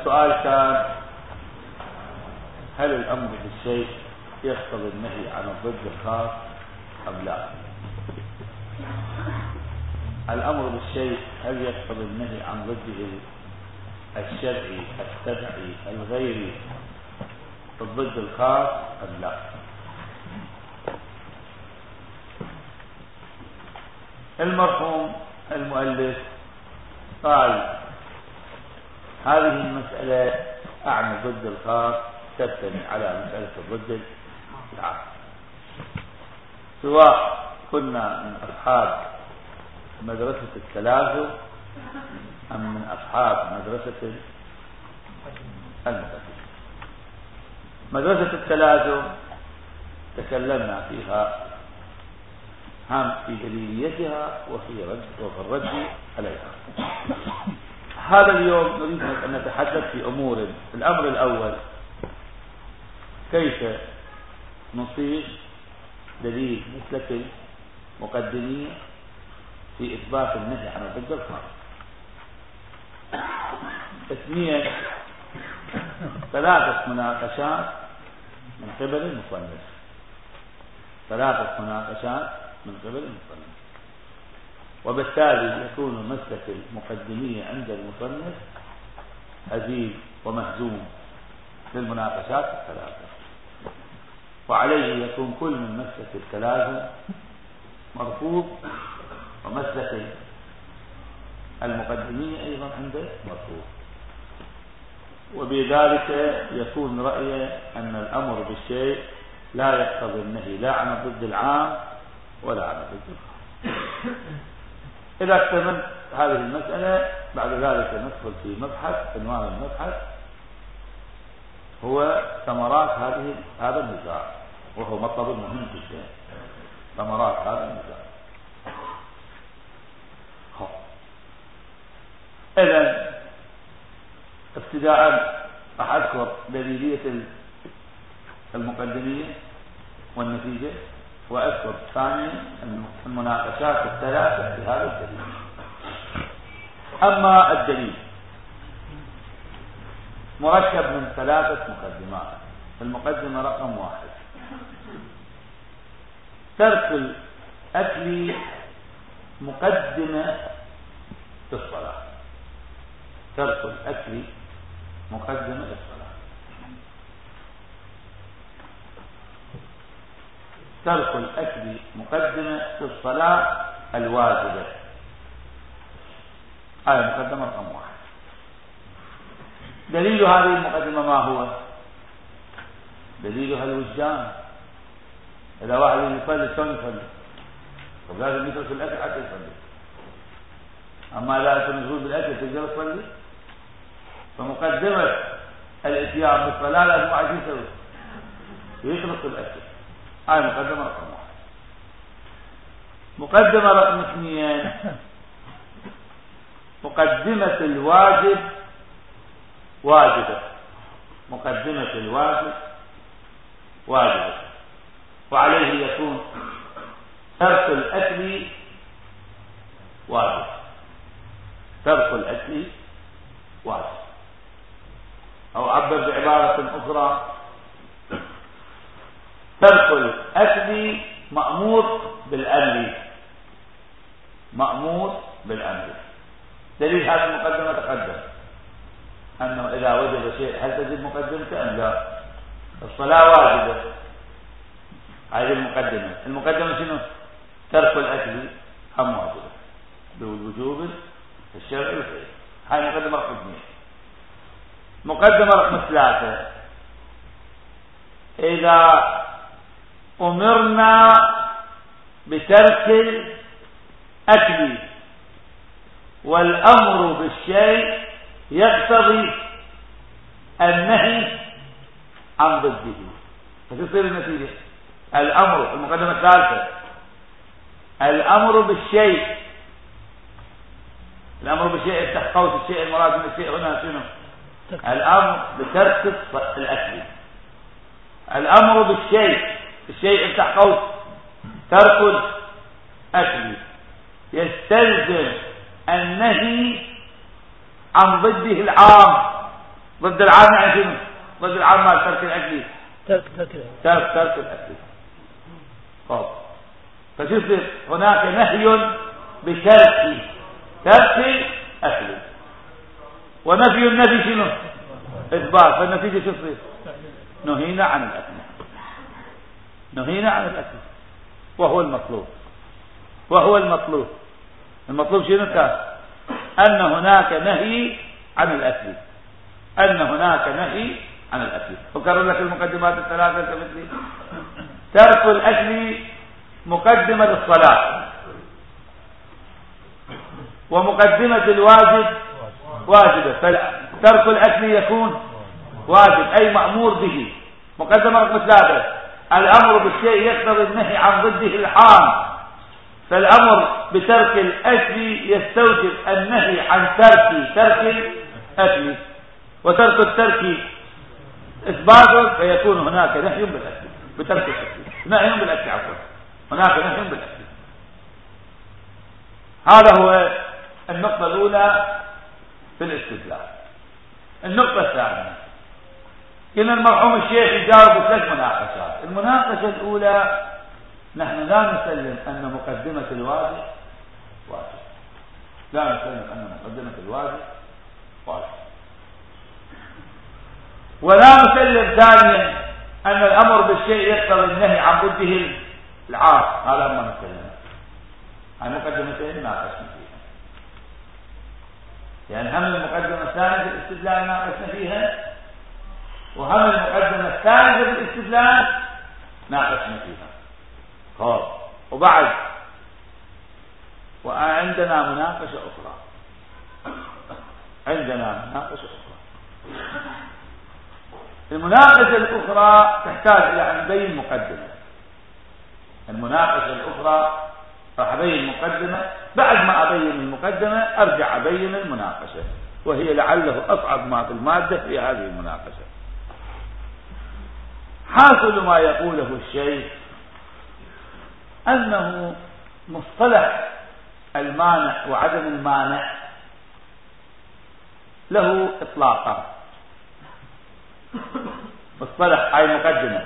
السؤال كان: هل الأمر بالشيء يقتضي النهي عن الضد الخاص أم لا؟ الأمر بالشيء هل يقتضي النهي عن ضده الشرعي التبعي الغيري الضد الخاص أم لا؟ المرحوم المؤلف قال: هذه المسألة أعني الضد الخاص تبتني على مسألة الضد العام، سواء كنا من أصحاب مدرسة التلازم أم من أصحاب مدرسة المقدمة. مدرسة التلازم تكلمنا فيها هم في دليليتها وفي الرد عليها. هذا اليوم نريد أن نتحدث في أمور. الأمر الأول: كيف نصيغ دليل مسلك المقدمين في إثبات النهي عن الضد الخاص. 2: 3 مناقشات من قبل المصنف. 3 مناقشات من قبل المصنف، وبالتالي يكون مسلك المقدمية عند المصنف هزيل ومهزوم للمناقشات 3، وعليه يكون كل من مسلك التلازم مرفوض، ومسلك المقدمية أيضا عنده مرفوض. وبذلك يكون رأيه أن الأمر بالشيء لا يقتضي النهي لا عن الضد العام ولا عن الضد الخاص. إذا اكتملت هذه المسألة بعد ذلك ندخل في مبحث. عنوان المبحث هو ثمرات هذا النزاع، وهو مطلب مهم جدا. ثمرات هذا النزاع. إذن ابتداء راح أذكر دليلية المقدمية والنتيجة، وأذكر ثانيا المناقشات 3 في هذا الدليل. أما الدليل مركب من 3 مقدمات. المقدمة رقم 1: ترك الأكل مقدمة في الصلاة. ترك الأكل مقدمة للصلاة. ترك الأكل مقدمة في الصلاة الواجبة. هذه مقدمة رقم 1. دليل هذه المقدمة ما هو؟ دليلها الوجدان. إذا واحد يصلي شلون يصلي؟ فلازم يترك الأكل حتى يصلي. أما لا تنزل بالأكل تقدر تصلي؟ فمقدمة الاتيان بالصلاة لازم واحد يترك الأكل. هاي مقدمة رقم 1. مقدمة رقم 2: مقدمة الواجب واجبة. مقدمة الواجب واجبة، وعليه يكون ترك الأكل واجب. ترك الأكل واجب، أو عبر بعبارة أخرى: ترك الأكل مأمور بالأمر. مأمور بالأمر. دليل هذه المقدمة تقدم أنه إذا وجد شيء هل تجب مقدمته أم لا؟ الصلاة واجبة. هذه المقدمة. المقدمة شنو؟ ترك الأكل هم واجبة بالوجوب الشرعي والفعلي. هذه مقدمة رقم 2. مقدمة رقم 3: إذا أمرنا بترك الأكل والأمر بالشيء يقتضي النهي عن ضده، فتصير النتيجة الأمر. المقدمة 3: الأمر بالشيء. الأمر بالشيء افتح قوس الشيء المراد من الشيء هنا شنو؟ الأمر بترك الأكل. الأمر بالشيء، الشيء افتح قوس ترك الأكل، يستلزم النهي عن ضده العام. ضد العام يعني شنو؟ ضد العام مال ترك الأكل، ترك الأكل. طب فشوف هناك نهي بترك أكل، ونفي النفي شنو؟ إثبات. فالنتيجة شو تصير؟ نهينا عن الأكل، نهينا عن الأكل، وهو المطلوب. المطلوب شنو كان؟ أن هناك نهي عن الأكل، وكرر لك المقدمات الثلاثة كمثل ترك الأكل مقدمة للصلاة، ومقدمة الواجب واجبة، فترك الأكل يكون واجب أي مأمور به. مقدمة رقم 3 الأمر بالشيء يقتضي النهي عن ضده الحرام، فالأمر بترك الأكل يستوجب النهي عن ترك الأكل، وترك الترك إثبات، فيكون هناك نهي بالأكل بترك الأكل، نهي بالأكل عفوا، هناك نهي بالأكل. هذا هو النقطة الأولى في الاستدلال. النقطة الثانية، كنا المرحوم الشيخ يجاوب 3 مناقشات. المناقشة الأولى، نحن لا نسلم أن مقدمة الواجب واجب، لا نسلم أن مقدمة الواجب واجب، ولا نسلم ثانيا أن الأمر بالشيء يقتضي النهي عن ضده العار. هذا ما نسلم. عن مقدمتين ناقشنا فيها، يعني هم المقدمة الثانية في الاستدلال ناقشنا فيها، وهم المقدمة الثالثة في الاستدلال ناقشنا فيها. خلاص، وبعد وعندنا مناقشة أخرى، المناقشة الأخرى تحتاج إلى أن نبين مقدمة. المناقشة الأخرى راح أبين مقدمة، بعد ما أبين المقدمة أرجع أبين المناقشة، وهي لعله أصعب ما في المادة في هذه المناقشة. حاصل ما يقوله الشيخ أنه مصطلح المانع وعدم المانع له إطلاقا. مصطلح أي مقدمة،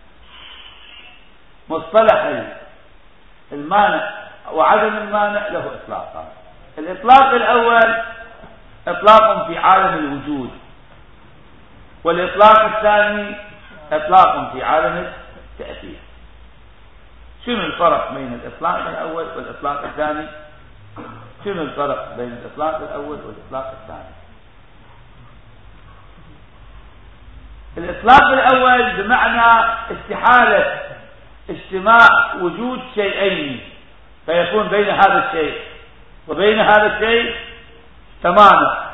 مصطلح المانع وعدم المانع له إطلاقا. الإطلاق الأول إطلاق في عالم الوجود، والإطلاق الثاني إطلاق في عالم التأثير. شنو الفرق بين الإطلاق الأول والإطلاق الثاني؟ شنو الفرق بين الإطلاق الأول والإطلاق الثاني؟ الإطلاق الأول بمعنى استحالة اجتماع وجود شيئين، فيكون بين هذا الشيء وبين هذا الشيء تمانع،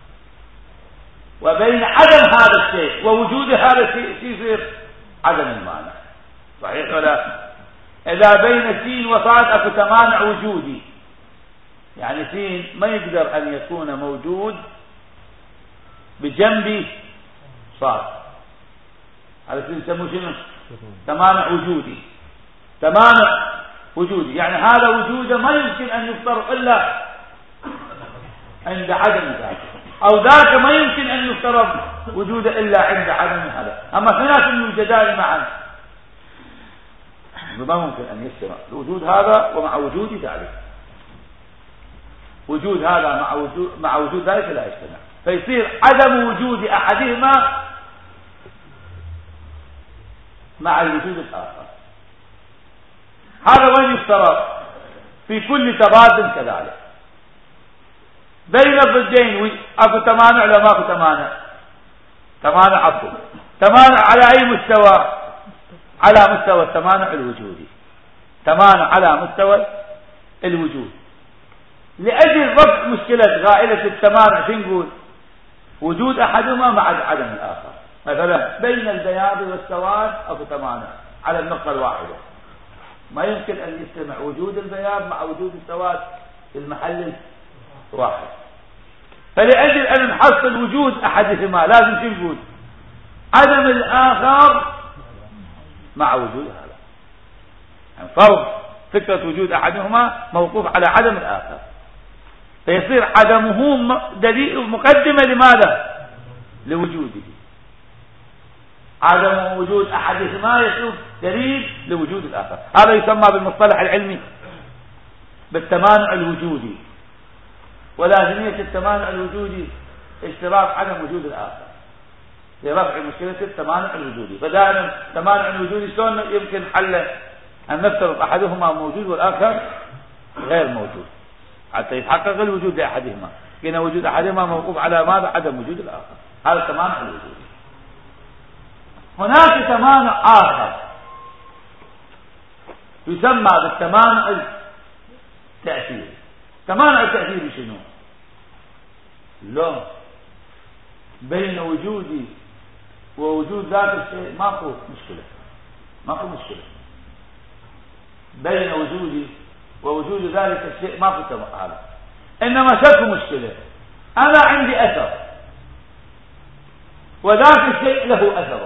وبين عدم هذا الشيء ووجود هذا الشيء يصير عدم المانع. صحيح ولا؟ إذا بين سين وصاد أكو تمانع وجودي، يعني سين ما يقدر أن يكون موجود بجنب صاد، هذا سين يسموه شنو؟ تمانع وجودي. تمانع وجودي يعني هذا وجوده ما يمكن أن يفترض إلا عند عدم ذاك، أو ذاك ما يمكن أن يفترض وجوده إلا عند عدم هذا. أما اثنين يوجدان معا ما ممكن أن يجتمع وجود هذا ومع وجود ذلك، وجود هذا مع وجود ذلك لا يجتمع، فيصير عدم وجود أحدهما مع الوجود الآخر. هذا وين يفترض؟ في كل تبادل كذلك بين الضدين. اكو تمانع ولا ماكو تمانع؟ تمانع اكو. تمانع على اي مستوى؟ على مستوى التمانع الوجودي. تمانع على مستوى الوجود. لاجل رفع مشكله غائله التمانع نقول وجود احدهما مع عدم الاخر. مثلا بين البياض والسواد اكو تمانع على النقطه الواحده، ما يمكن ان يجتمع وجود البياض مع وجود السواد في المحل واحد. فلأجل أن نحصل وجود أحدهما لازم نقول عدم الآخر مع وجود هذا. يعني فرض فكرة وجود أحدهما موقوف على عدم الآخر، فيصير عدمه دليل مقدمة لماذا؟ لوجوده، عدم وجود أحدهما يكون دليل لوجود الآخر. هذا يسمى بالمصطلح العلمي بالتمانع الوجودي، ولازمية التمانع الوجودي اشتراط عدم وجود الآخر لرفع مشكلة التمانع الوجودي. فدائما التمانع الوجودي شلون يمكن حله؟ أن نفترض أحدهما موجود والآخر غير موجود حتى يتحقق الوجود لأحدهما، لأن وجود أحدهما موقوف على ماذا؟ عدم وجود الآخر. هذا التمانع الوجودي. هناك تمانع آخر يسمى بالتمانع التأثيري. تمانع التأثيري شنو؟ لو بين وجودي ووجود ذات الشيء ماكو مشكلة بين وجودي ووجود ذلك الشيء ماكو تمانع، إنما شكو مشكلة. أنا عندي أثر وذاك الشيء له أثر،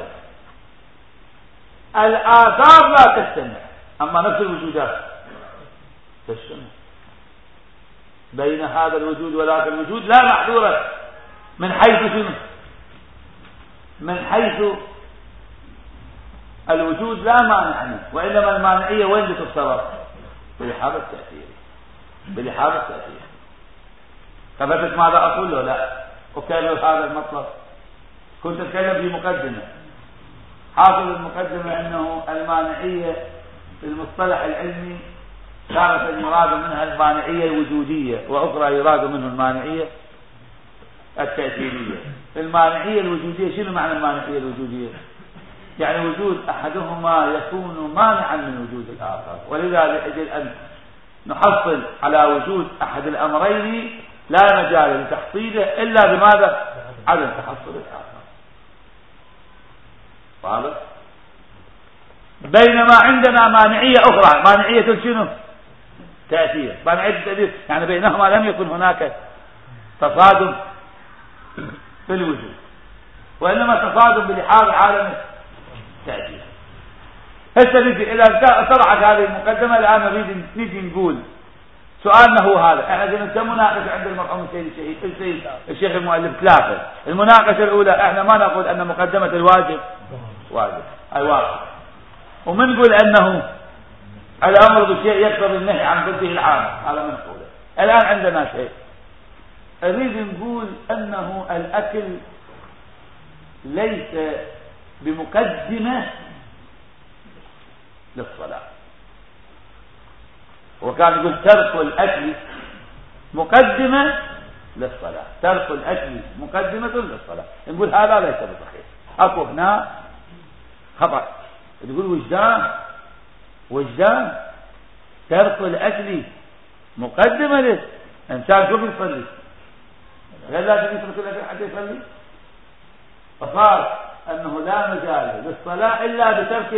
الآثار لا تجتمع، أما نفس الوجودات تجتمع. بين هذا الوجود وذاك الوجود لا محظورة من حيث شنو؟ من حيث الوجود لا مانع منه، وإنما المانعية وين بتتصرف؟ بلحاظ التأثير. ثبتت ماذا أقول له؟ لا أكرر هذا المطلب. كنت أتكلم في مقدمة، حاصل المقدمة أنه المانعية في المصطلح العلمي تارة يراد منها المانعية الوجودية، وأخرى يراد منه المانعية التأثيرية. المانعية الوجودية شنو معنى المانعية الوجودية؟ يعني وجود أحدهما يكون مانعا من وجود الآخر، ولذا لأجل أن نحصل على وجود أحد الأمرين لا مجال لتحصيله إلا بماذا؟ عدم تحصل الآخر. واضح؟ بينما عندنا مانعية أخرى، مانعية شنو؟ تأثير. مانعية التأثير يعني بينهما لم يكن هناك تصادم في الوجود، وإنما تصادم بلحاظ عالم التأثير. هسه إذا طرحت هذه المقدمة الآن نريد نقول سؤالنا هو هذا. احنا كنا مناقشة عند المرحوم الشيخ المؤلف ثلاثة. المناقشة الأولى احنا ما نقول أن مقدمة الواجب واجب أي واجب، ومن نقول أنه الأمر بشيء يقتضي النهي عن ضده العام، هذا من نقوله. الآن عندنا شيء أريد نقول أنه الأكل ليس بمقدمة للصلاة، وكان يقول ترك الأكل مقدمة للصلاة، ترك الأكل مقدمة للصلاة. نقول هذا ليس بصحيح، أكو هنا خطأ. تقول وجدان ترك الأكل مقدمة له. إنسان شو يصلي؟ غير لازم يترك الأكل حتى يصلي، فصار أنه لا مجال للصلاة إلا بترك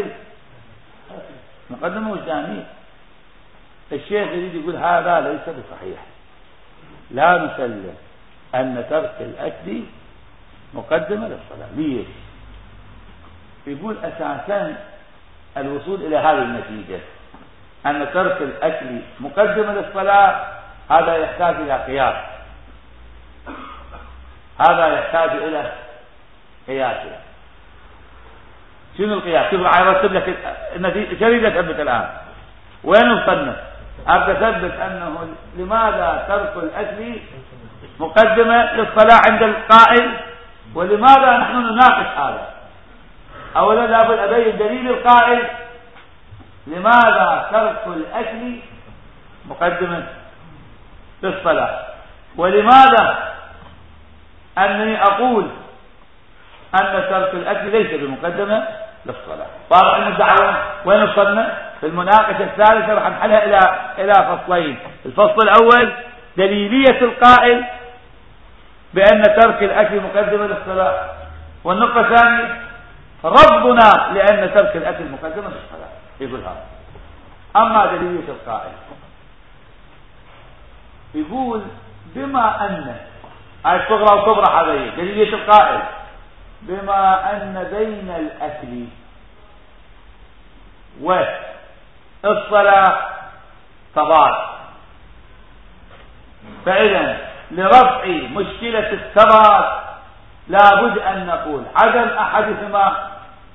مقدمة وجدانية. الشيخ يريد يقول هذا ليس بصحيح، لا نسلم أن ترك الأكل مقدمة للصلاة. ليش؟ يقول أساسا الوصول إلى هذه النتيجة أن ترك الأكل مقدمة للصلاة هذا يحتاج إلى قياس، هذا يحتاج إلى قياسه. شنو القياس؟ شوف راح يرتب لك النتيجة. شريدة أثبت الآن وين وصلنا؟ أبدأ أثبت أنه لماذا ترك الأكل مقدمة للصلاة عند القائل، ولماذا نحن نناقش هذا. أولا لابد أبين دليل القائل لماذا ترك الأكل مقدمة للصلاة، ولماذا أنني أقول أن ترك الأكل ليس بمقدمة للصلاة. واضح المدعوة وين وصلنا؟ في المناقشة الثالثة راح نحلها إلى فصلين. الفصل الأول دليلية القائل بأن ترك الأكل مقدمة للصلاة، والنقطة الثانية رفضنا لأن ترك الأكل مقدمة للصلاة. يقول هذا. أما دليلية القائل يقول بما أن الصغرى وكبرى هذه دليلية القائل بما أن بين الأكل والصلاة تضاد، فإذا لرفع مشكلة التضاد لابد أن نقول عدم أحدهما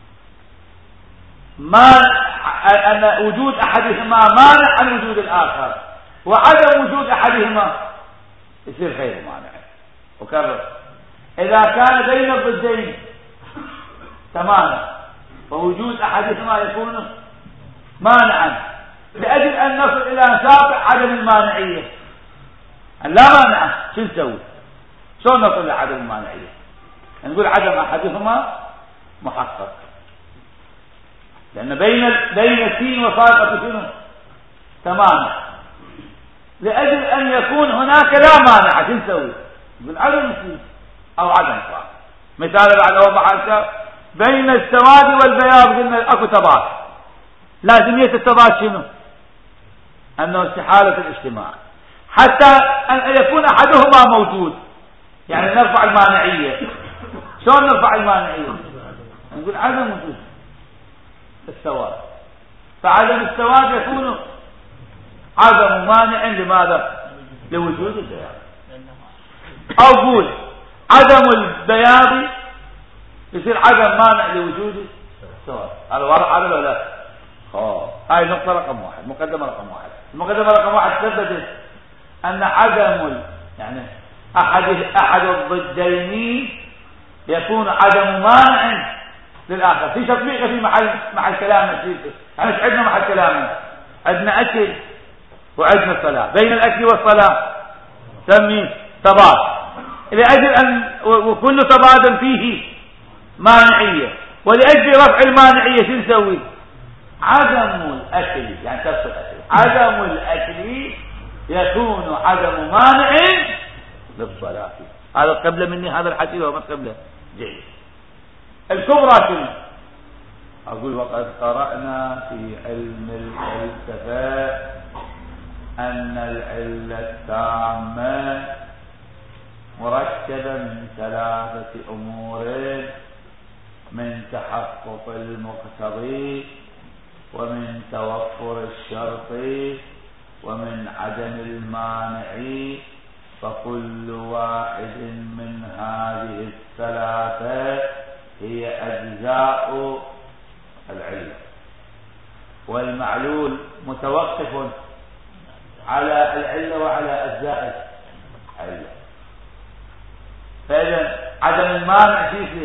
أن وجود أحدهما مانع عن وجود الآخر، وعدم وجود أحدهما يصير غير مانع. وكرر، إذا كان بين الضدين تماما فوجود أحدهما يكون مانعا، لأجل أن نصل إلى ساق عدم المانعية. أن لا مانع شو نسوي؟ شلون نصل إلى عدم المانعية؟ نقول عدم أحدهما محقق، لأن بين السين وصادقة شنو؟ تماما. لأجل أن يكون هناك لا مانع شو نسوي؟ نقول عدم السين أو عدم صاد. مثال بعد أوضح، بين السواد والبياض قلنا أكو تضاد، لازمية التضاد شنو؟ أنه استحالة الاجتماع، حتى أن يكون أحدهما موجود، يعني نرفع المانعية. شلون نرفع المانعية؟ نقول عدم وجود السواد، فعدم السواد يكون عدم مانع لماذا؟ لوجود البياض. أو قول عدم البياض يصير عدم مانع لوجود السواد. هذا واضح هذا ولا لا؟ هاي نقطة رقم واحد، مقدمة رقم واحد. المقدمة رقم واحد ثبتت أن عدم يعني أحد الضدين يكون عدم مانع للآخر. في تطبيق في محل كلامنا، احنا ايش عندنا محل كلامنا؟ عندنا أكل وعندنا الصلاة، بين الأكل والصلاة سمي تضاد، لأجل أن وكل تضاد فيه مانعية، ولأجل رفع المانعية شو نسوي؟ عدم الأكل، يعني تفصل الأكل، عدم الأكل يكون عدم مانع للصلاة. هذا قبل مني هذا الحديث وما قبله جيد. الكبرى شنو؟ أقول وقد قرأنا في علم الفلسفة أن العلة التامة مركبة من ثلاثة أمور: من تحقق المقتضي، ومن توفر الشرط، ومن عدم المانع. فكل واحد من هذه الثلاثة هي أجزاء العلة، والمعلول متوقف على العلة وعلى أجزاء العلة. فإذا عدم المانع فيه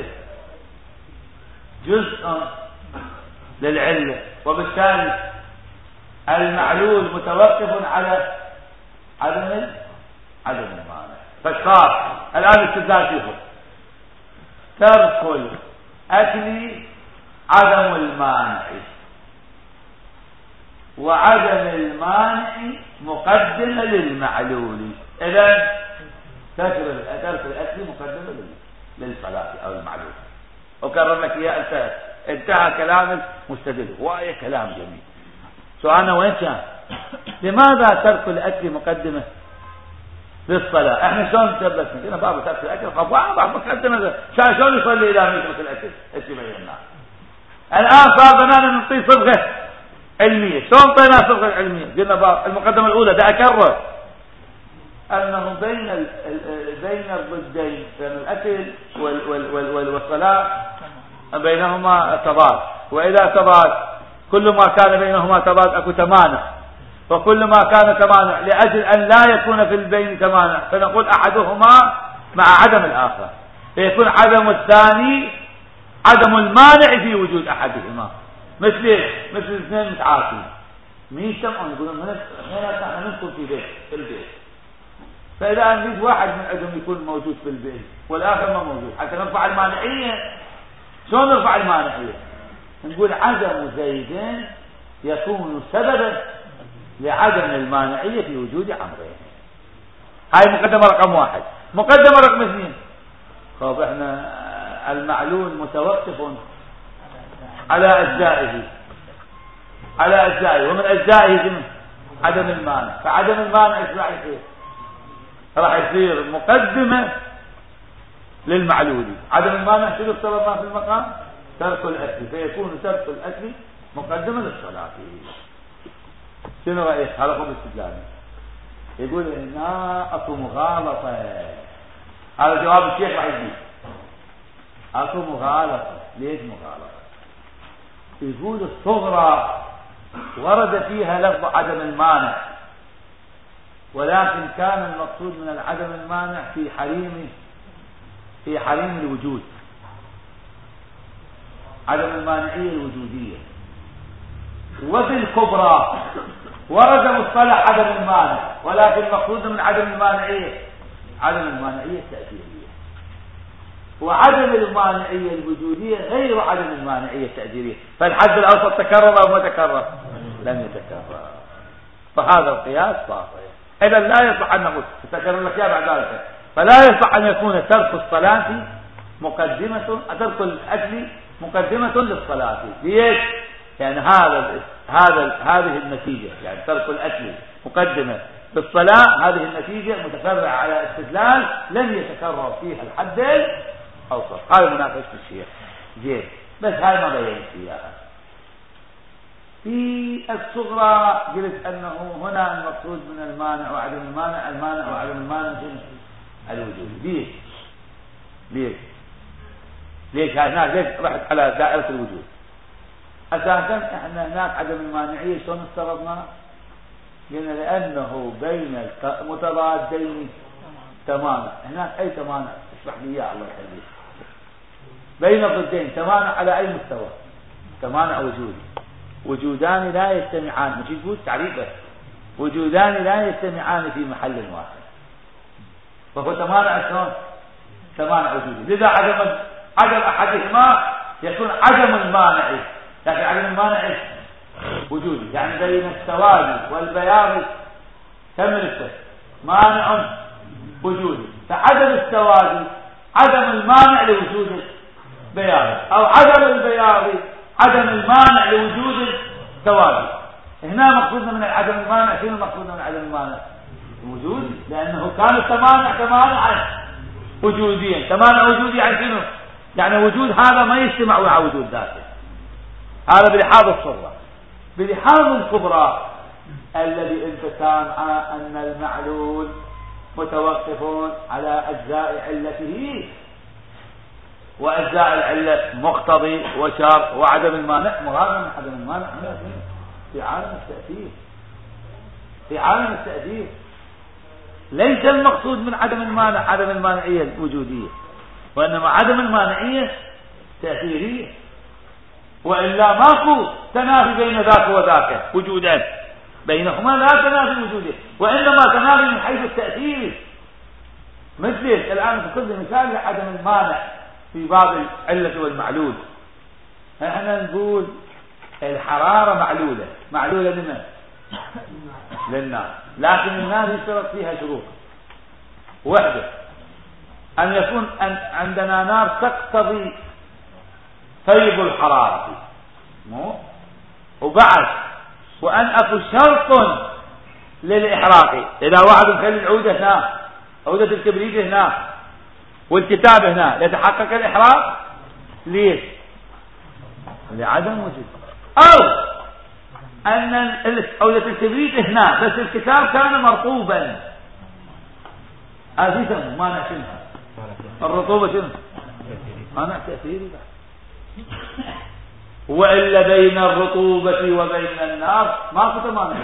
جزء للعلة، وبالتالي المعلول متوقف على عدم المانع. فالصار الآن استدلال فيه ترك الأكل عدم المانع، وعدم المانع مقدمة للمعلول. إذن ترك الأكل مقدمة للصلاة أو المعلول. وكرر لك إياه، انتهى كلام المستدل، وهي كلام جميل. سؤالنا وين كان؟ لماذا ترك الأكل مقدمة للصلاة؟ احنا شلون نثبت؟ هنا باب ترك الأكل باب مقدمة. شلون يصلي إذا يترك الأكل؟ ايش بينا الآن؟ صار بنانا نعطيه صبغة علمية. شلون طينا صبغة علمية؟ قلنا باب المقدمة الأولى، ده أكرر أنه بين الضدين، بين الأكل والصلاة بينهما تضاد، وإذا تضاد كل ما كان بينهما تضاد أكو تمانع، وكل ما كان تمانع لأجل أن لا يكون في البين تمانع فنقول أحدهما مع عدم الآخر، فيكون عدم الثاني عدم المانع في وجود أحدهما. مثل اثنين متعاطين مين يجتمعون يقولون من احنا ندخل في البيت، فإذا نريد واحد من عندهم يكون موجود في البيت والآخر ما موجود حتى نرفع المانعية. شلون نرفع المانعية؟ نقول عدم زيد يكون سببا لعدم المانعية في وجود عمرين. هاي مقدمة رقم واحد. مقدمة رقم اثنين، طب احنا المعلول متوقف على أجزائه ومن أجزائه عدم المانع، فعدم المانع راح يصير مقدمة للمعلول. عدم المانع شنو افترضنا في المقام؟ ترك الأكل، فيكون ترك الأكل مقدمة للصلاة. شنو رأيك؟ هذا هو الاستدلال. يقول هنا اكو مغالطة. هذا جواب الشيخ راح يجي. اكو مغالطة. ليش مغالطة؟ يقول الصغرى ورد فيها لفظ عدم المانع، ولكن كان المقصود من العدم المانع في حريم الوجود، عدم المانعية الوجودية. وفي الكبرى ورد مصطلح عدم المانع، ولكن المقصود من عدم المانعية التأثيرية، وعدم المانعية الوجودية غير عدم المانعية التأثيرية. فالحد الأوسط تكرر أو ما تكرر؟ لم يتكرر. فهذا القياس باطل. إذا لا يصح أن نقول تكرر لك يا بعد ذلك، فلا يصح أن يكون ترك الصلاة مقدمة، ترك الأكل مقدمة للصلاة. ليش؟ يعني هذه النتيجة، يعني ترك الأكل مقدمة بالصلاة، هذه النتيجة متفرعة على استدلال لم يتكرر فيها الحد الأوسط. هذا مناقشة الشيخ زين، بس هاي ما بينت فيها. في الصغرى قلت أنه هنا المقصود من المانع وعدم المانع، المانع وعدم المانع الوجود. ليش هناك ليش رحت على دائرة الوجود؟ أساسا احنا هناك عدم المانعية شلون افترضنا؟ قلنا لأنه بين متضادين تمانع. هناك أي تمانع؟ اشرح لي إياه الله يخليك. بين ضدين تمانع على أي مستوى؟ تمانع وجودي. وجودان لا يجتمعان، مش يقول تعريفه وجودان لا يجتمعان في محل واحد، فهو تمانع شلون؟ تمانع وجودي. لذا عدم أحدهما يكون عدم المانع، لكن عدم المانع وجودي، يعني بين السواد والبياض كم مانع وجودي. فعدم السواد عدم المانع لوجود البياض، أو عدم البياض عدم المانع لوجود السواد. هنا مقصودنا من عدم المانع شنو مقصودنا من عدم المانع؟ وجودي، لأنه كان تمانعا وجوديا. تمانع وجودي عن شنو؟ يعني وجود هذا ما يجتمع مع وجود ذاته. هذا بلحاظ الصغرى. بلحاظ الكبرى الذي انتسامع أن المعلول متوقف على أجزاء علته، وأجزاء العلة مقتضي وشار وعدم المانع. مراد من عدم المانع في عالم التأثير، ليس المقصود من عدم المانع عدم المانعية الوجودية، وإنما عدم المانعية تأثيرية. وإلا ماكو تنافي بين ذاك وذاك وجودان، بينهما لا تنافي وجودي، وإنما تنافي من حيث التأثير. مثل الآن في كل مثال لعدم المانع في باب العلة والمعلول. احنا نقول الحرارة معلولة لمن؟ للنار، لكن النار يشترط فيها شروط. وحدة أن يكون عندنا نار تقتضي طيب الحرارة، وبعد وأن أكو شرط للإحراق. إذا واحد مخلي العودة هنا، عودة الكبريت هنا والكتاب هنا، يتحقق الإحراق. ليش؟ لعدم وجود. أو أن عودة الكبريت هنا بس الكتاب كان مرطوبا، أساسا ما نحشنها الرطوبة شنو؟ مانع تأثيري. وإلا بين الرطوبة وبين النار ما في تمانع،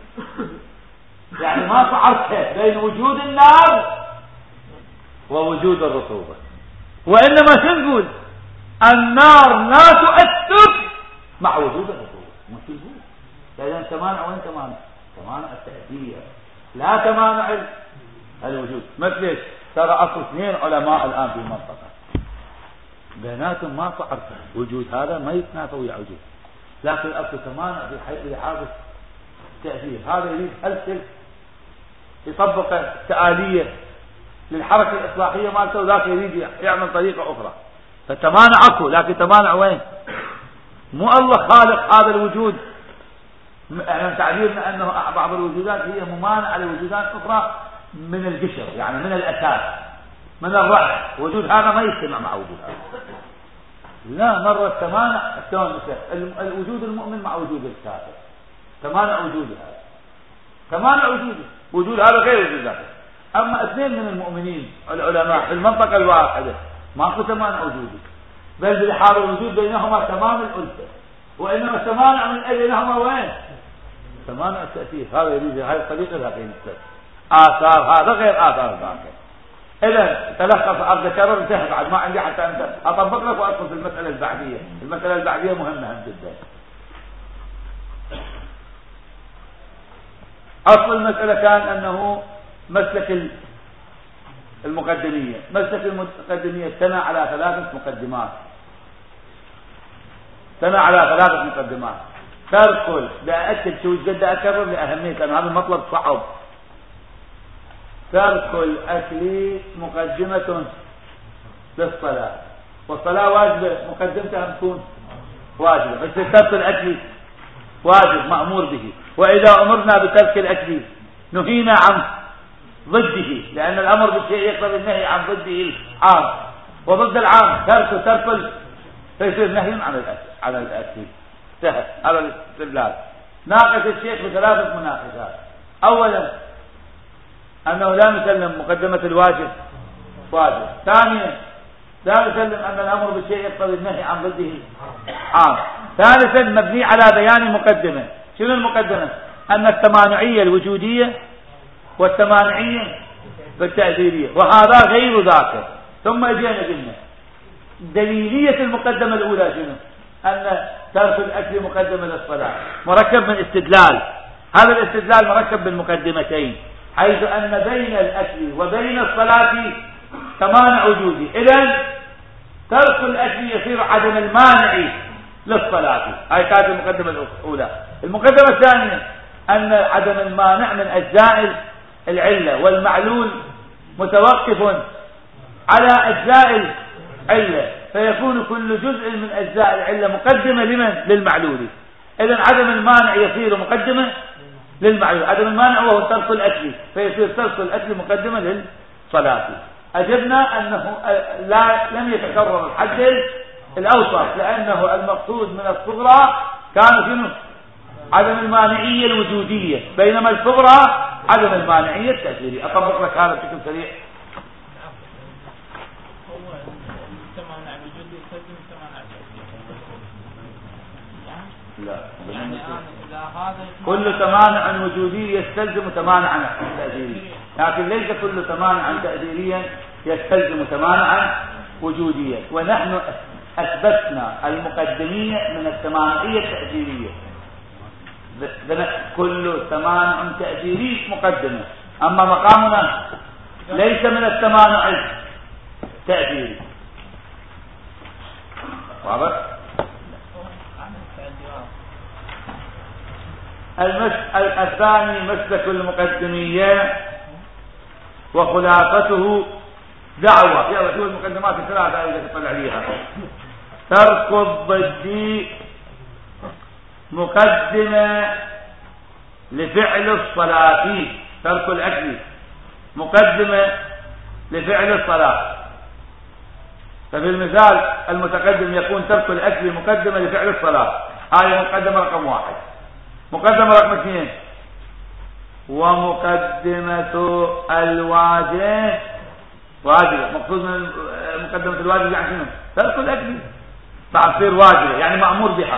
يعني ما في عركة بين وجود النار ووجود الرطوبة. وإنما شنقول النار لا تؤثر مع وجود الرطوبة، مش تقول لأن تمانع. وين تمانع التأثير، لا تمانع الوجود. مثل ترى أصل 2 علماء الآن في المنطقة بيناتهم ما تعرف وجود هذا ما يتنافى ويا وجود، لكن أصل تمانع في حادث تأثير. هذا يريد ألسل يطبق التآلية للحركة الإصلاحية مالته، وذاك يريد يعمل طريقة أخرى. فالتمانع أكو، لكن تمانع وين؟ مو الله خالق هذا الوجود. احنا تعبيرنا أنه بعض الوجودات هي ممانعة لوجودات أخرى من القشر، يعني من الأساس، من الرأس. وجود هذا ما يجتمع مع وجود هذا. لا، مرة تمانع الوجود المؤمن مع وجود الكافر، تمانع وجود هذا، تمانع وجود هذا غير وجود ذاته. أما 2 من المؤمنين العلماء في المنطقة الواحدة ماكو تمانع وجودي، بل بحال الوجود بينهما تمام الألفة، وإنما التمانع من بينهما وين؟ تمانع التأثير. هذا يريد هذه الطريقة الحقيقية. آثار هذا غير آثار ذاك. إذا تلخص عرض كرر انتهى، بعد ما عندي حتى أنت أطبق لك وأدخل في المسألة البعدية. المسألة البعدية مهمة جدا. أصل المسألة كان أنه مسلك المقدمية. مسلك المقدمية اجتمع على 3 مقدمات. اجتمع على 3 مقدمات. تركل لأأكد شو جد أكرر لأهمية، لأن هذا المطلب صعب. ترك الأكل مقدمة للصلاة، والصلاة واجبة، مقدمتها تكون واجبة. بس ترك الأكل واجب مأمور به، وإذا أمرنا بترك الأكل نهينا عن ضده، لأن الأمر بالشيء يقتضي النهي عن ضده العام، وضد العام ترك فيصير نهي عن الأكل. سهل هذا الاستدلال. ناقش الشيخ ب3 مناقشات. أولا أنه لا نسلم مقدمة الواجب واجب. ثانيا لا نسلم أن الأمر بالشيء يقتضي النهي عن ضده عام. ثالثا مبني على بيان مقدمة. شنو المقدمة؟ أن التمانعية الوجودية والتمانعية التأثيرية، وهذا غير ذاك. ثم اجينا قلنا دليلية المقدمة الأولى شنو؟ أن ترك الأكل مقدمة للصلاة، مركب من استدلال. هذا الاستدلال مركب بالمقدمتين، حيث أن بين الأكل وبين الصلاة تمانع وجودي. إذن ترك الأكل يصير عدم المانع للصلاة. هاي كانت المقدمة الأولى. المقدمة الثانية أن عدم المانع من أجزاء العلة، والمعلول متوقف على أجزاء العلة، فيكون كل جزء من أجزاء العلة مقدمة لمن؟ للمعلول. إذن عدم المانع يصير مقدمة للمعلول. عدم المانع وهو ترك الأكل، فيصير ترك الأكل مقدمة للصلاة. أجبنا أنه لم يتكرر الحد الأوسط، لأنه المقصود من الصغرى كان شنو؟ عدم المانعية الوجودية، بينما الصغرى عدم المانعية التأثيرية. أطبق لك هذا بشكل سريع. لا، كل تمانع وجودي يستلزم تمانعا تأثيريا، لكن ليس كل تمانع تأثيريا يستلزم تمانعا وجوديا. ونحن أثبتنا المقدمية من التمانعية التأثيرية. كل تمانع تأثيري مقدمة، أما مقامنا ليس من التمانع التأثيري. واضح؟ الثاني مسلك المقدمية، وخلاصته دعوة. يلا شوف المقدمات الثلاثة اللي تطلع عليها. ترك الضد مقدمة لفعل الصلاة. ترك الأكل مقدمة لفعل الصلاة. ففي المثال المتقدم يكون ترك الأكل مقدمة لفعل الصلاة. هذه مقدمة رقم 1. مقدمة رقم 2 ومقدمة الواجب واجبة. مقصود من مقدمة الواجب يعني شنو؟ ترك الأكل تصير واجبة، يعني مأمور بها.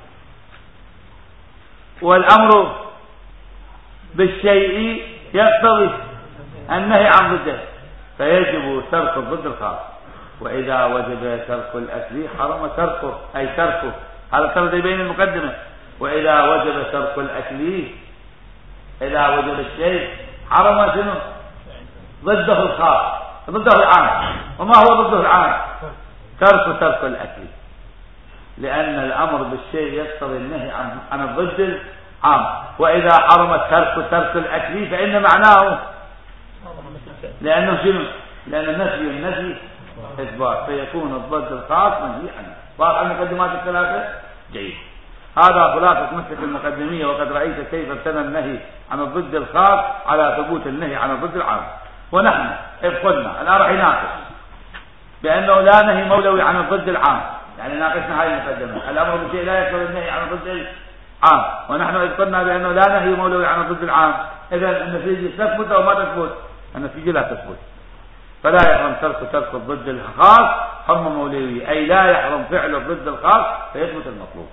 والأمر بالشيء يقتضي النهي عن ضده، فيجب ترك الضد الخاص. وإذا وجب ترك الأكل حرم تركه، أي تركه. هذا الفرق بين المقدمة. وإذا وجب ترك الأكل، إذا وجب الشيء حرم شنو؟ ضده الخاص، ضده العام. وما هو ضده العام؟ ترك الأكل، لأن الأمر بالشيء يقتضي النهي عن الضد العام. وإذا حرم ترك الأكل فإن معناه لأنه شنو؟ لأن النفي إثبات، فيكون الضد الخاص منهي عنه. واضح المقدمات الثلاثة؟ جيد. هذا خلاصة مسلك المقدمية. وقد رأيت كيف ابتنى النهي عن الضد الخاص على ثبوت النهي عن الضد العام. ونحن قلنا الآن راح يناقش بأنه لا نهي مولوي عن الضد العام، يعني ناقشنا هاي المقدمة. الأمر بالشيء لا يقتضي النهي عن الضد العام، ونحن قلنا بأنه لا نهي مولوي عن الضد العام. إذا النتيجة تثبت أو ما تثبت؟ النتيجة لا تثبت. فلا يحرم ترك الضد الخاص حرمة مولوية أي لا يحرم فعله ضد الخاص فيثبت المطلوب.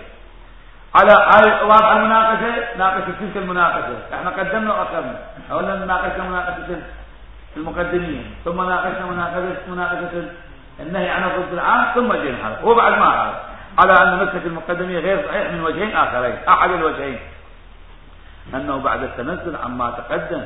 على واضح المناقشة، ناقشة تلك المناقشة احنا قدمنا وأخرنا. أولا ناقشنا مناقشة المقدمين، ثم ناقشنا مناقشة النهي عن الضد العام، ثم جينا هذا. هو بعد ما هذا على أن مسلك المقدمية غير صحيح من وجهين آخرين. أحد الوجهين أنه بعد التنزل عما تقدم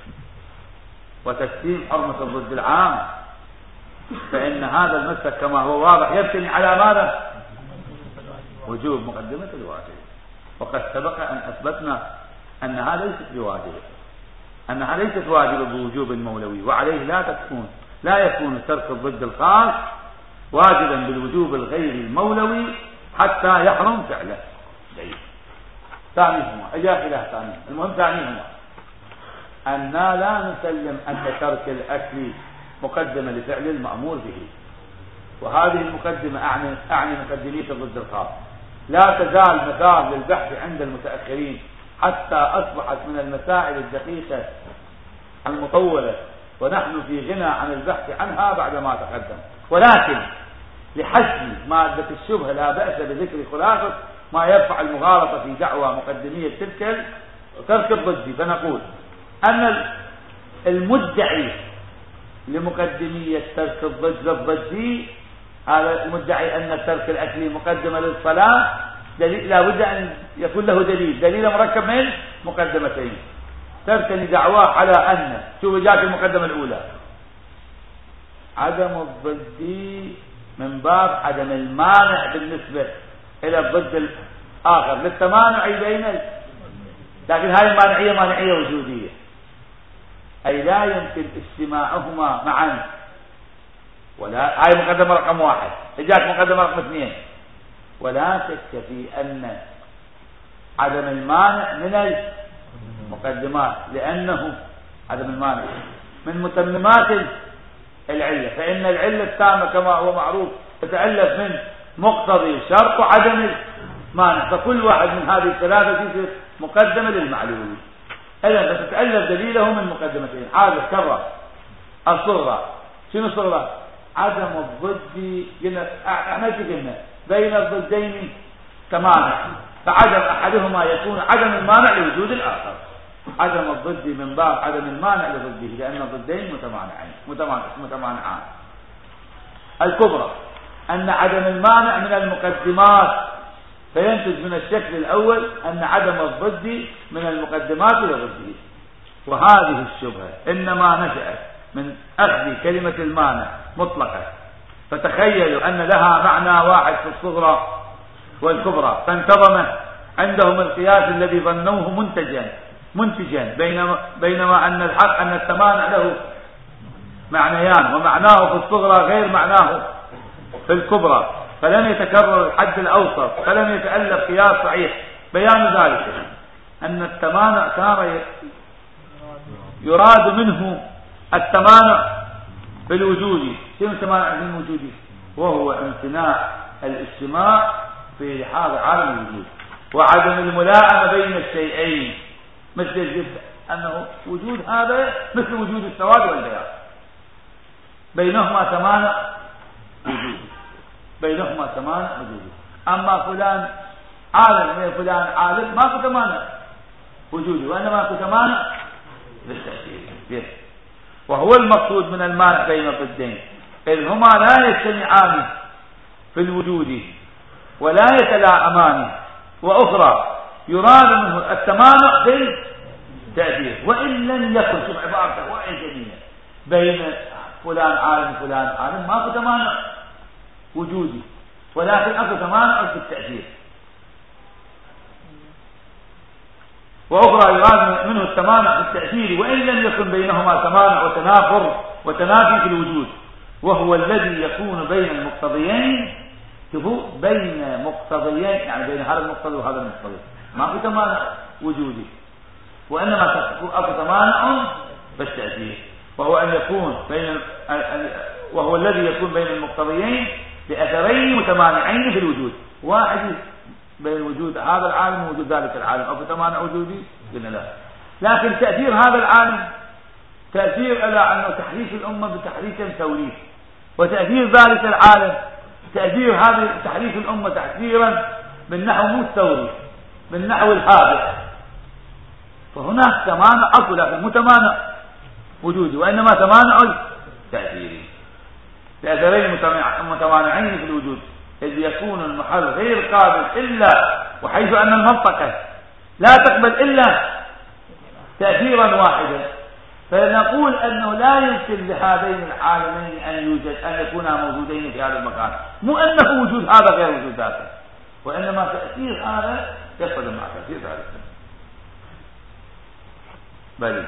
وتسليم حرمة الضد العام فإن هذا المسلك كما هو واضح يبتني على ماذا؟ وجوب مقدمة الواجب. وقد سبق أن أثبتنا أنها ليست بواجبة، أنها ليست واجبة بوجوب مولوي، وعليه لا يكون ترك الضد الخاص واجبا بالوجوب الغير المولوي حتى يحرم فعله. ثانيهما إلى ثاني المهم ثانيهما أننا لا نسلم أن ترك الأكل مقدمة لفعل المأمور به، وهذه المقدمة أعني مقدمية الضد الخاص لا تزال مثار للبحث عند المتأخرين حتى أصبحت من المسائل الدقيقة المطولة، ونحن في غنى عن البحث عنها بعد ما تقدم. ولكن لحسم مادة الشبهة لا بأس بذكر خلاصة ما يرفع المغالطة في دعوى مقدمية ترك الضد. فنقول أن المدعي لمقدمية ترك الضد للضدي هذا المدعي أن ترك الأكل مقدمة للصلاة لا بد أن يكون له دليل مركب من مقدمتين. تركني دعواه على أن شوف جاءت المقدمة الأولى عدم الضدي من باب عدم المانع بالنسبة إلى الضد الآخر للتمانع بين لكن هذه المانعية مانعية وجودية أي لا يمكن اجتماعهما معا. ولا هاي مقدمة رقم 1. جاءت مقدمة رقم 2. ولا شك في أن عدم المانع من المقدمات لأنه عدم المانع من متممات العلة، فإن العلة التامة كما هو معروف تتألف من مقتضي الشرط وعدم المانع، فكل واحد من هذه الثلاثة يصير مقدمة للمعلول. إذا تتألف دليله من مقدمتين. هذا كرر الصغرى. شنو الصغرى؟ عدم الضد. احنا قلنا بين الضدين تمانع، فعدم أحدهما يكون عدم المانع لوجود الآخر. عدم الضد من باب عدم المانع لضده لأن الضدين متمانعان. الكبرى أن عدم المانع من المقدمات، فينتج من الشكل الأول أن عدم الضد من المقدمات لضده. وهذه الشبهة إنما نشأت من أخذ كلمة المانع مطلقة، فتخيلوا أن لها معنى واحد في الصغرى والكبرى، فانتظم عندهم القياس الذي ظنوه منتجا بينما أن الحق أن التمانع له معنيان، ومعناه في الصغرى غير معناه في الكبرى، فلم يتكرر الحد الأوسط، فلم يتألف قياس صحيح. بيان ذلك أن التمانع كان يراد منه التمانع في الوجود. شنو التمانع في الوجود؟ وهو امتناع الاجتماع في هذا عالم الوجود وعدم الملائمة بين الشيئين، مثل الجد أنه وجود هذا مثل وجود السواد والبياض، بينهما تمانع وجودي. أما فلان عالم وفلان عالم ما في تمانع وجودي، وإنما في تمانع بالتأثير. وهو المقصود من المانع بين الضدين إذ هما لا يجتمعان في الوجود ولا يتلاءمان. وأخرى يراد منه التمانع في التأثير، وإن لم يكن شوف عبارته وإن جميلة بين فلان عالم وفلان عالم ما في تمانع وجودي، ولكن أكو تمانع في التأثير. وأخرى يراد منه التمانع في التأثير وإن لم يكن بينهما تمانع وتنافر وتنافي في الوجود، وهو الذي يكون بين المقتضيين. بين مقتضيين يعني بين هذا المقتضي وهذا المقتضي ما في تمانع وجودي، وإنما أكو تمانع في التأثير، وهو الذي يكون بين المقتضيين بأثرين متمانعين في الوجود. واحد بين وجود هذا العالم ووجود ذلك العالم أو في تمانع وجودي قلنا لا. لكن تأثير هذا العالم تأثير على أنه تحريك الأمة بتحريك ثوري، وتأثير ذلك العالم، تأثير هذه تحريف الأمة تحذيرا من نحو مو الثوري، من نحو الهابط. فهناك تمانع أصل، لكن مو تمانع وجودي، وإنما تمانع تأثيري، لأثرين متمانعين في الوجود، إذ يكون المحل غير قابل إلا، وحيث أن المنطقة لا تقبل إلا تأثيرا واحدا، فنقول أنه لا يمكن لهذين العالمين أن يكونا موجودين في هذا المكان، مو أنه وجود هذا غير وجود ذاك، وإنما تأثير هذا يقتضي مع تأثير ذلك. بل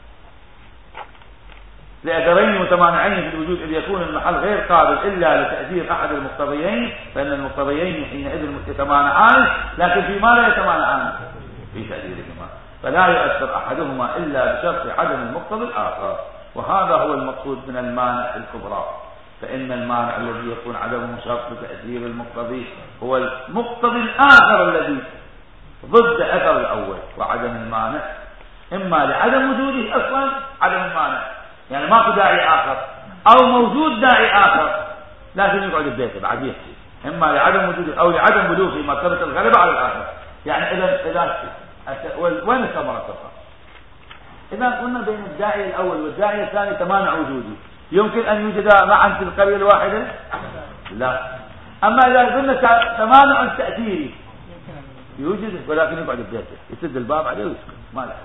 لأثرين متمانعين في الوجود، إذ يكون المحل غير قابل إلا لتأثير أحد المقتضيين، فإن المقتضيين حينئذ يتمانعان، لكن فيما لا يتمانعان في تأثيرهما، فلا يؤثر أحدهما إلا بشرط عدم المقتضي الآخر. وهذا هو المقصود من المانع الكبرى، فإن المانع الذي يكون عدمه شرط لتأثير المقتضي هو المقتضي الآخر الذي ضد أثر الأول، وعدم المانع إما لعدم وجوده أصلا عدم المانع، يعني ماكو داعي آخر، أو موجود داعي آخر لكن يقعد البيت بعد يحكي، إما لعدم وجوده أو لعدم بلوغه مرتبة الغلبة على الآخر. يعني إذا وين الثمرة تبقى؟ إذا قلنا بين الداعي الأول والداعي الثاني تمانع وجودي، يمكن أن يوجد معا في القرية الواحدة؟ لا. أما إذا قلنا تمانع تأثيري يوجد، ولكن يقعد البيت يسد الباب عليه ويسكت، ما له.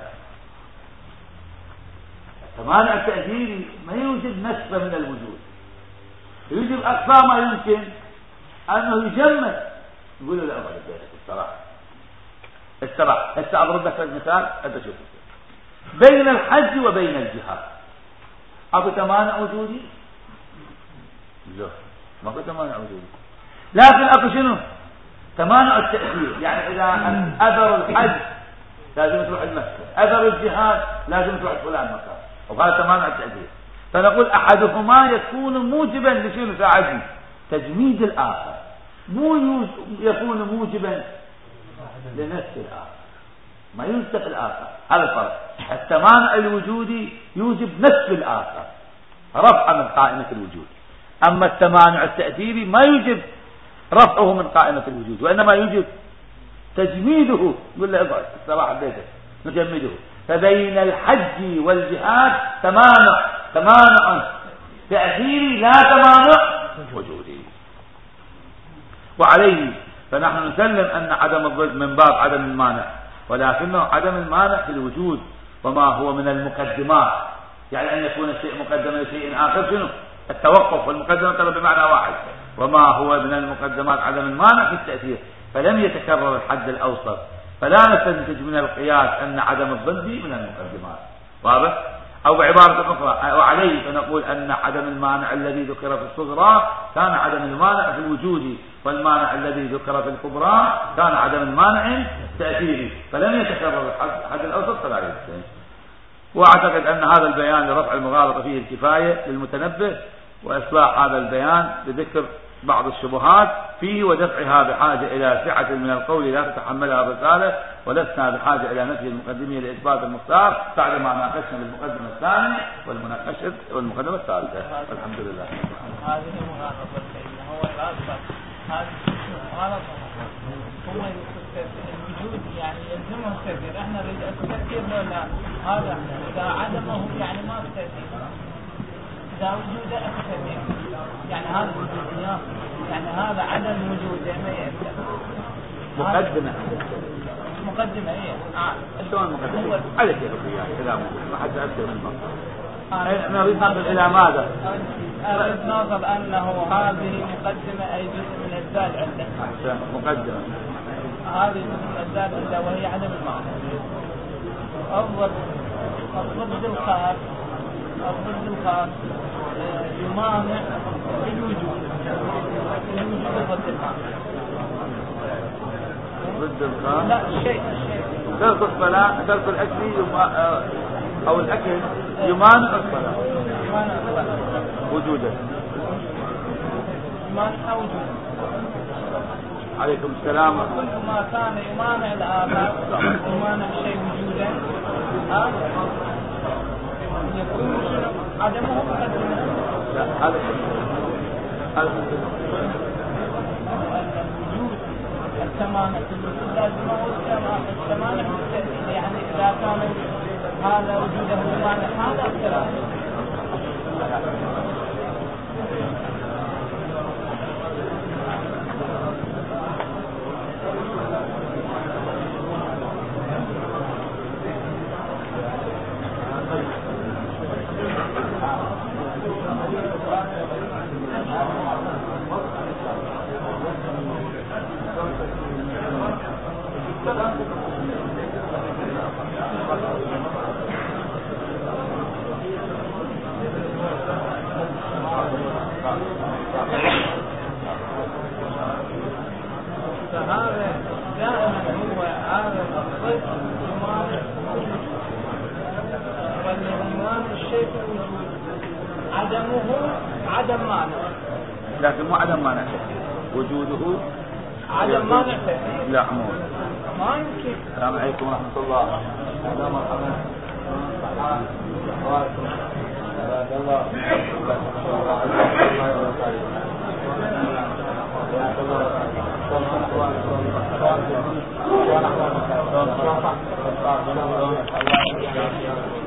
التمانع التأثيري ما يوجد نسبة من الوجود، يوجد أقصى ما يمكن أنه يجمد، يقول له لا أقعد البيت استراح. هسه أضرب لك مثال، أنت شوف بين الحج وبين الجهاد أكو تمانع وجودي؟ لا، ما أكو تمانع وجودي، لكن أكو شنو؟ تمانع التأثير. يعني إذا أثر الحج لازم تروح المسجد، أثر الجهاد لازم تروح فلان مكان، وهذا تمانع التأثير. فنقول أحدهما يكون موجبا لشنو ساعدني؟ تجميد الآخر، مو يكون موجبا لنفس الآخر، ما ينسف الآخر. هذا الفرق. التمانع الوجودي يوجب نسف الآخر، رفع من قائمة الوجود، أما التمانع التأثيري ما يوجب رفعه من قائمة الوجود، وإنما يوجب تجميده. يقول له اقعد استراح بيتك نجمده. فبين الحج والجهاد تمانع تأثيري لا تمانع وجودي. وعليه فنحن نسلم أن عدم الضد من باب عدم المانع، ولكنه عدم المانع في الوجود، وما هو من المقدمات، يعني أن يكون الشيء مقدما لشيء آخر، شنو؟ التوقف والمقدمة طلب بمعنى واحد، وما هو من المقدمات عدم المانع في التأثير، فلم يتكرر الحد الأوسط، فلا نستنتج من القياس أن عدم الضد من المقدمات. واضح؟ أو بعبارة أخرى، وعليه فنقول أن عدم المانع الذي ذكر في الصغرى كان عدم المانع في الوجود، والمانع الذي ذكر في الكبرى كان عدم المانع تأثيري، فلم يتكرر الحد الأوسط فلا يستنتج. وأعتقد أن هذا البيان لرفع المغالطة فيه الكفاية للمتنبه، وإصلاح هذا البيان بذكر بعض الشبهات فيه ودفعها بحاجة إلى سعة من القول لا تتحملها الرسالة، ولسنا بحاجة إلى نفي المقدمية لإثبات المختار بعدما ناقشنا بالمقدمة الثانية والمقدمة الثالثة. والحمد لله. هذه المغالطة هو الأكبر، هذه المغالطة هو الوجود، يعني يلزمه التأثير. احنا نريد التأثير لا، هذا إذا عدمه يعني ما في تأثير، إذا وجوده التأثير، يعني هذا الوجود، يعني هذا عدم وجوده ما يأثير. مقدمة إيه شلون مقدمة؟ على كيف كلامه ما حد أكثر من مقدمة. نريد نصل إلى ماذا؟ أريد نصل أنه هذه مقدمة أي جزء من الزاد عنده. أحسن، مقدمة هذه جزء من الزاد عنده وهي عدم المعنى. الضد الخاص يمانع الوجود ضد المعنى. ضد الخاص لا الشيء ترك الصلاة، ترك الأكل أو الأكل يمانع الصلاة وجودا، يمانع وجودا. عليكم السلام. كل ما كان يمانع الآخر يمانع شيء وجودا يكون عدمه مقدمة. لا هذا التمانع التمانع يعني إذا كان هذا وجوده بمعنى هذا التمانع عدم مانع لكن مو عدم مانع وجوده عدم مانع لا مو ما يمكن. السلام عليكم ورحمة الله. مرحبا.